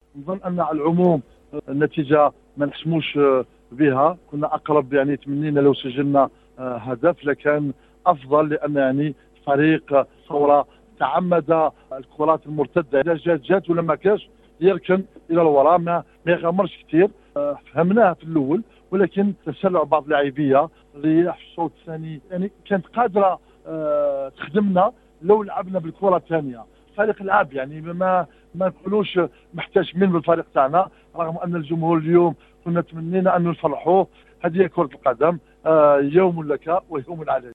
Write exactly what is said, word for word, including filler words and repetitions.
نظن ان على العموم النتيجه ما نحسموش بها، كنا اقرب، يعني تمنينا لو سجلنا هدف لكان افضل، لان يعني فريق ثوره تعمد الكرات المرتده اذا جات جات ولا ما كاش يركن الى الوراء، ما ما يغامرش كثير. فهمناها في الاول، ولكن تسلع بعض اللاعبيه اللي في الشوط الثاني يعني كانت قادره أه تخدمنا لو لعبنا بالكره الثانيه. فريق لعب يعني ما ما نقولوش محتاج من بالفريق تاعنا، رغم ان الجمهور اليوم كنا تمنينا ان نفرحوه. هذه كره القدم، أه يوم لك ويوم عليك.